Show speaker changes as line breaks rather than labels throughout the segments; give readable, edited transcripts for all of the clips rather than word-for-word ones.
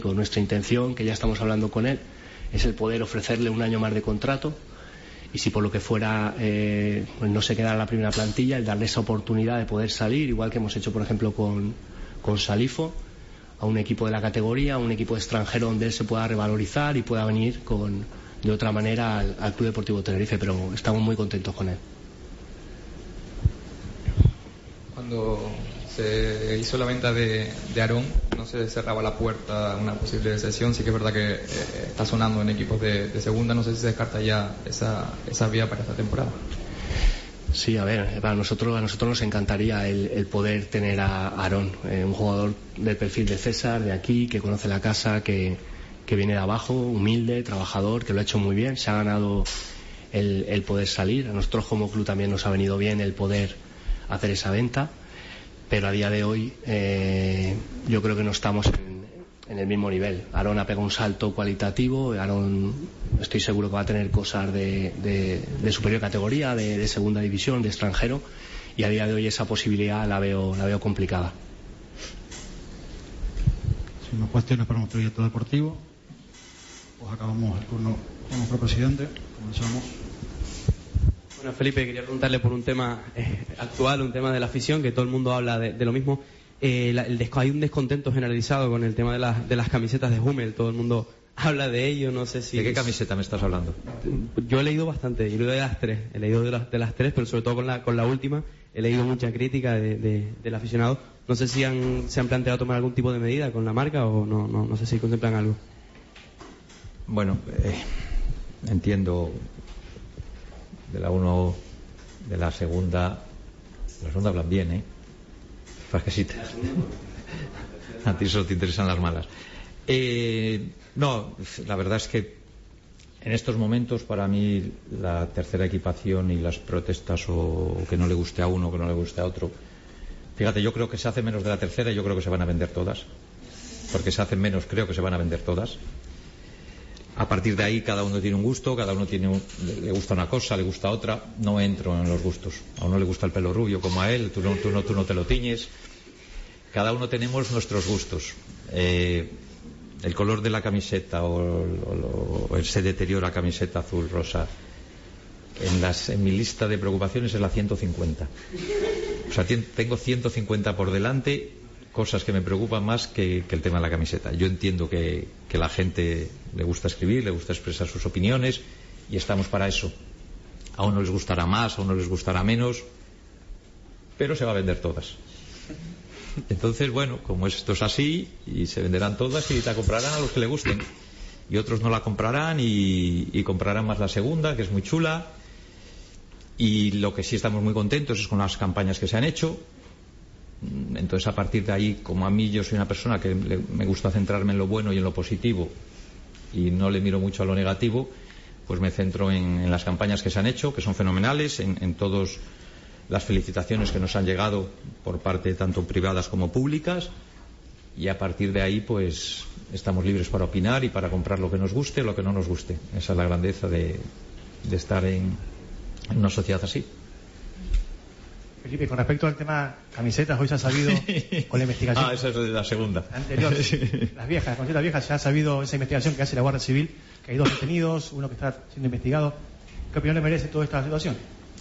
Nuestra intención, que ya estamos hablando con él, es el poder ofrecerle un año más de contrato y si por lo que fuera pues no se queda en la primera plantilla, el darle esa oportunidad de poder salir, igual que hemos hecho por ejemplo con Salifo, a un equipo de la categoría, a un equipo extranjero donde él se pueda revalorizar y pueda venir de otra manera al Club Deportivo Tenerife, pero estamos muy contentos con él.
Cuando se hizo la venta de Aarón, no se cerraba la puerta a una posible cesión. Sí que es verdad que está sonando en equipos de segunda. No sé si se descarta ya esa vía para esta temporada.
Sí, a ver, a nosotros nos encantaría el poder tener a Aarón, un jugador del perfil de César, de aquí, que conoce la casa, que viene de abajo, humilde, trabajador, que lo ha hecho muy bien, se ha ganado el poder salir. A nosotros como club también nos ha venido bien el poder hacer esa venta, pero a día de hoy yo creo que no estamos en el mismo nivel. Aarón ha pegado un salto cualitativo, Aarón estoy seguro que va a tener cosas de superior categoría, de segunda división, de extranjero, y a día de hoy esa posibilidad la veo complicada.
Sin más cuestiones para nuestro director deportivo, pues acabamos el turno con nuestro presidente. Comenzamos.
Bueno, Felipe, quería preguntarle por un tema actual, un tema de la afición, que todo el mundo habla de lo mismo. Hay un descontento generalizado con el tema de las camisetas de Hummel, todo el mundo habla de ello, no sé si...
¿De qué camiseta me estás hablando?
Yo he leído bastante, yo he leído de las tres, pero sobre todo con la última, he leído mucha crítica del aficionado. No sé si se han planteado tomar algún tipo de medida con la marca o no sé si contemplan algo.
Bueno, entiendo de la uno, de la segunda hablan bien, ¿eh? A ti solo te interesan las malas. No, la verdad es que en estos momentos para mí la tercera equipación y las protestas o que no le guste a uno, que no le guste a otro, fíjate, yo creo que se hace menos de la tercera y yo creo que se van a vender todas, porque se hacen menos, creo que se van a vender todas. A partir de ahí cada uno tiene un gusto, cada uno le gusta una cosa, le gusta otra. No entro en los gustos. A uno le gusta el pelo rubio como a él, tú no te lo tiñes. Cada uno tenemos nuestros gustos. El color de la camiseta o se deteriora camiseta azul, rosa. En mi lista de preocupaciones es la 150. O sea, tengo 150 por delante, cosas que me preocupan más que el tema de la camiseta. Yo entiendo que la gente le gusta escribir, le gusta expresar sus opiniones y estamos para eso. A uno les gustará más, a uno les gustará menos, pero se va a vender todas. Entonces, bueno, como esto es así, y se venderán todas y la comprarán a los que le gusten. Y otros no la comprarán y comprarán más la segunda, que es muy chula. Y lo que sí estamos muy contentos es con las campañas que se han hecho. Entonces, a partir de ahí, como a mí yo soy una persona que me gusta centrarme en lo bueno y en lo positivo y no le miro mucho a lo negativo, pues me centro en las campañas que se han hecho, que son fenomenales, en todas las felicitaciones que nos han llegado por parte tanto privadas como públicas, y a partir de ahí pues estamos libres para opinar y para comprar lo que nos guste o lo que no nos guste. Esa es la grandeza de estar en una sociedad así.
Felipe, con respecto al tema camisetas, hoy se ha sabido con la investigación.
Esa es la segunda.
Anterior, las camisetas viejas, ya ha sabido esa investigación que hace la Guardia Civil, que hay 2 detenidos, uno que está siendo investigado. ¿Qué opinión le merece toda esta situación?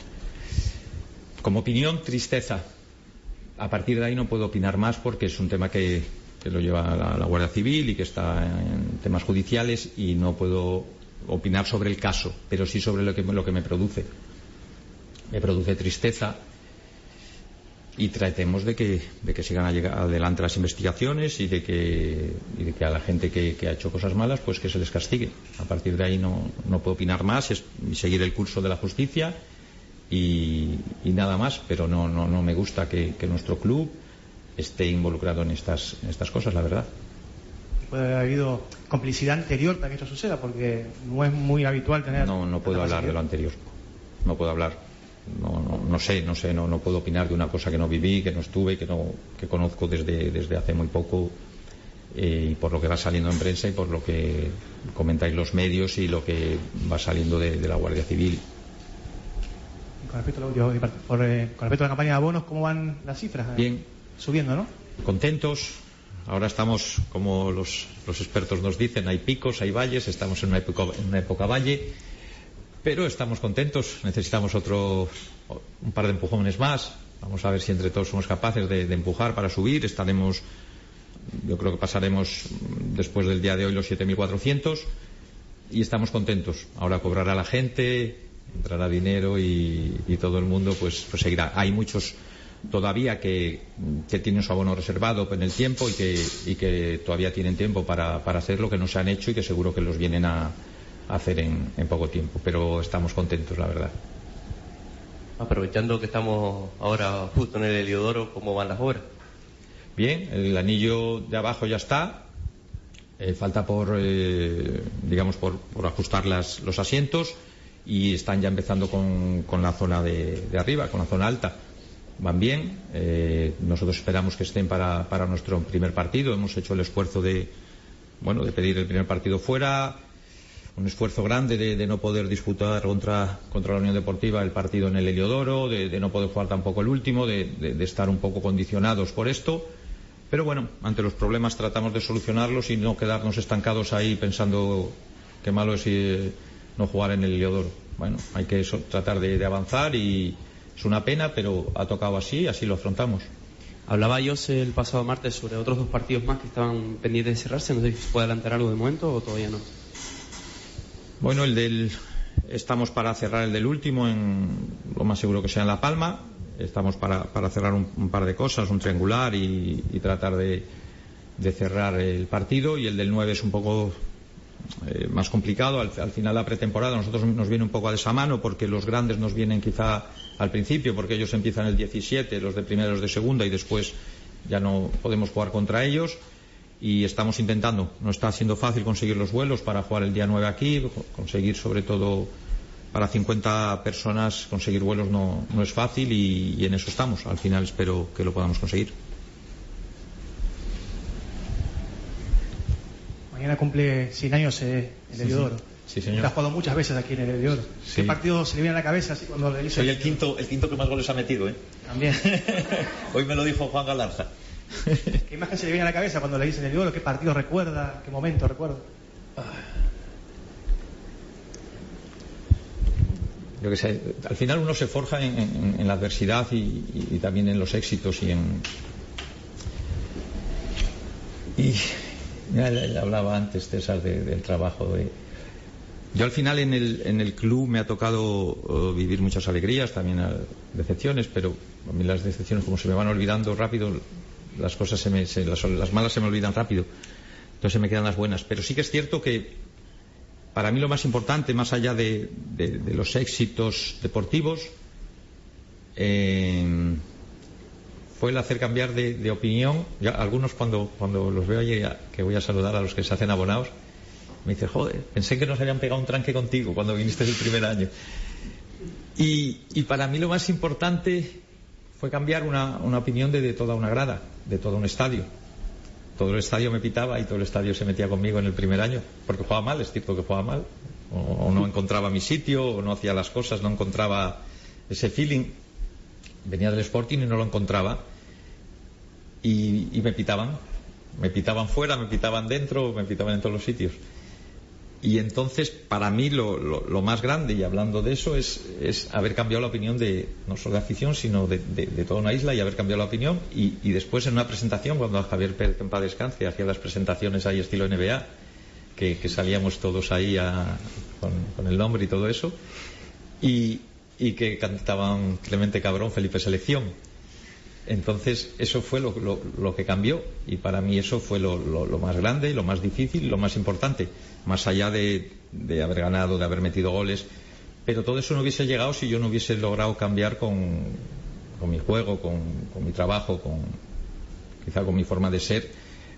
Como opinión, tristeza. A partir de ahí no puedo opinar más porque es un tema que lo lleva la Guardia Civil y que está en temas judiciales y no puedo opinar sobre el caso, pero sí sobre lo que me produce. Me produce tristeza. Y tratemos de que sigan adelante las investigaciones y de que a la gente que ha hecho cosas malas pues que se les castigue. A partir de ahí no puedo opinar más, es seguir el curso de la justicia y nada más, pero no me gusta que nuestro club esté involucrado en estas cosas, la verdad.
¿Puede haber habido complicidad anterior para que esto suceda? Porque no es muy habitual tener...
No puedo hablar de lo anterior, no puedo hablar. No sé, no puedo opinar de una cosa que no viví, que no estuve, que conozco desde hace muy poco, y por lo que va saliendo en prensa y por lo que comentáis los medios y lo que va saliendo de la Guardia Civil.
Con respecto a la campaña de abonos, ¿cómo van las cifras?
Bien.
Subiendo, ¿no?
Contentos. ahora estamos, como los expertos nos dicen, hay picos, hay valles, estamos en una época valle, pero estamos contentos. Necesitamos un par de empujones más. Vamos a ver si entre todos somos capaces de empujar para subir. Yo creo que pasaremos después del día de hoy los 7.400 y estamos contentos. Ahora cobrará la gente, entrará dinero y todo el mundo pues seguirá. Hay muchos todavía que tienen su abono reservado en el tiempo y que todavía tienen tiempo para hacer lo que no se han hecho y que seguro que los vienen a hacer en poco tiempo, pero estamos contentos, la verdad.
Aprovechando que estamos ahora justo en el Heliodoro, ¿cómo van las obras?
Bien, el anillo de abajo ya está, falta por ajustar los asientos, y están ya empezando con la zona de arriba, con la zona alta. Van bien, nosotros esperamos que estén para nuestro primer partido. Hemos hecho el esfuerzo de pedir el primer partido fuera, un esfuerzo grande de no poder disputar contra la Unión Deportiva el partido en el Heliodoro, de no poder jugar tampoco el último, de estar un poco condicionados por esto, pero bueno, ante los problemas tratamos de solucionarlos y no quedarnos estancados ahí pensando qué malo es no jugar en el Heliodoro. Bueno, hay que tratar de avanzar, y es una pena, pero ha tocado así lo afrontamos.
Hablaba José el pasado martes sobre otros 2 partidos más que estaban pendientes de cerrarse. No sé si se puede adelantar algo de momento o todavía no.
Bueno, estamos para cerrar el del último, lo más seguro que sea en La Palma. Estamos para cerrar un par de cosas, un triangular y tratar de cerrar el partido. Y el del 9 es un poco más complicado. Al final la pretemporada a nosotros nos viene un poco a desamano, porque los grandes nos vienen quizá al principio, porque ellos empiezan el 17, los de primera y los de segunda, y después ya no podemos jugar contra ellos. Y estamos intentando, no está siendo fácil conseguir los vuelos para jugar el día 9 aquí, conseguir sobre todo para 50 personas, conseguir vuelos no es fácil, y en eso estamos. Al final espero que lo podamos conseguir.
Mañana cumple 100 años el Heliodoro.
Sí, señor.
Te has jugado muchas veces aquí en el Heliodoro.
Sí.
¿Qué partido se le viene a la cabeza así cuando le dice?
Soy el quinto que más goles ha metido, ¿eh?
También.
Hoy me lo dijo Juan Galarza.
¿Qué imagen se le viene a la cabeza cuando le dicen el Heliodoro? ¿Qué partido recuerda? ¿Qué momento recuerda?
Yo que sé, al final uno se forja en la adversidad y también en los éxitos y ya hablaba antes, César, del trabajo. Yo al final en el club me ha tocado vivir muchas alegrías, también decepciones, pero a mí las decepciones, como se me van olvidando rápido, las cosas las malas se me olvidan rápido, entonces me quedan las buenas. Pero sí que es cierto que para mí lo más importante, más allá de los éxitos deportivos, fue el hacer cambiar de opinión. Ya algunos cuando los veo allí, que voy a saludar a los que se hacen abonados, me dicen: joder, pensé que nos habían pegado un tranque contigo cuando viniste el primer año. Y para mí lo más importante fue cambiar una opinión de toda una grada, de todo un estadio. Todo el estadio me pitaba y todo el estadio se metía conmigo en el primer año, porque jugaba mal, es cierto que jugaba mal, o no encontraba mi sitio, o no hacía las cosas, no encontraba ese feeling. Venía del Sporting y no lo encontraba, y me pitaban fuera, me pitaban dentro, me pitaban en todos los sitios. Y entonces para mí lo más grande, y hablando de eso, es haber cambiado la opinión no solo de afición, sino de toda una isla, y haber cambiado la opinión. Y después en una presentación, cuando Javier Pérez, en paz descanse, hacía las presentaciones ahí estilo NBA, que salíamos todos ahí con el nombre y todo eso, y que cantaban Clemente Cabrón, Felipe Selección. Entonces eso fue lo que cambió, y para mí eso fue lo más grande, lo más difícil, lo más importante, más allá de haber ganado, de haber metido goles. Pero todo eso no hubiese llegado si yo no hubiese logrado cambiar con mi juego, con mi trabajo, quizá con mi forma de ser,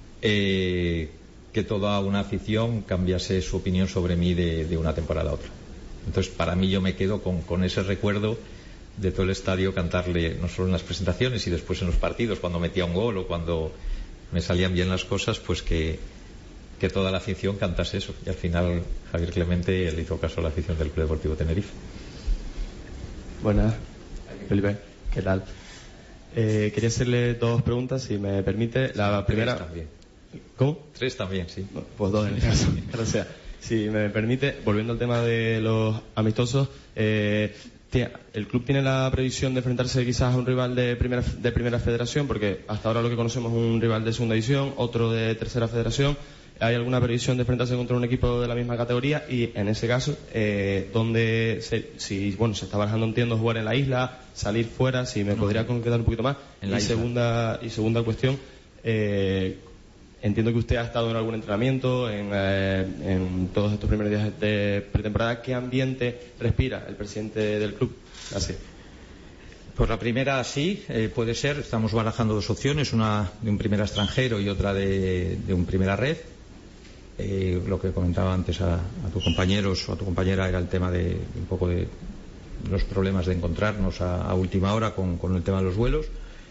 que toda una afición cambiase su opinión sobre mí de una temporada a otra. Entonces para mí yo me quedo con ese recuerdo de todo el estadio, cantarle no solo en las presentaciones y después en los partidos, cuando metía un gol o cuando me salían bien las cosas, pues que toda la afición cantase eso. Y al final Javier Clemente le hizo caso a la afición del Club Deportivo Tenerife.
Buenas, Felipe, ¿qué tal? Quería hacerle 2 preguntas, si me permite. La primera,
¿Cómo?
3 también, sí.
Pues 2 en el caso. O sea, si me permite, volviendo al tema de los amistosos, el club tiene la previsión de enfrentarse quizás a un rival de primera federación, porque hasta ahora lo que conocemos es un rival de segunda división, otro de tercera federación. ¿Hay alguna previsión de enfrentarse contra un equipo de la misma categoría? Y en ese caso, ¿dónde se está barajando, entiendo, jugar en la isla, salir fuera? Si me podría concretar un poquito más.
En la
isla. Segunda cuestión, entiendo que usted ha estado en algún entrenamiento en todos estos primeros días de pretemporada. ¿Qué ambiente respira el presidente del club? Así.
Pues la primera sí, puede ser. Estamos barajando 2 opciones, una de un primera extranjero y otra de un primera red. Lo que comentaba antes a tus compañeros o a tu compañera era el tema de un poco de los problemas de encontrarnos a última hora con el tema de los vuelos.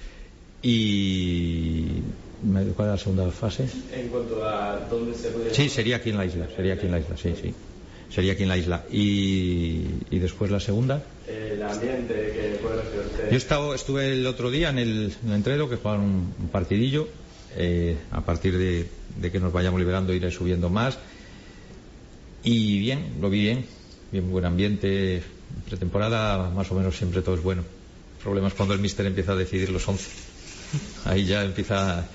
Y ¿cuál es la segunda fase?
En cuanto a dónde se puede...
Sí, sería aquí en la isla, sí. Sería aquí en la isla. Y después la segunda.
El ambiente que puede recibir usted.
Yo estuve el otro día en el entreno, que jugaron un partidillo. A partir de que nos vayamos liberando iré subiendo más. Y bien, lo vi bien buen ambiente. Pretemporada más o menos siempre todo es bueno. El problema es cuando el míster empieza a decidir los 11. Ahí ya empieza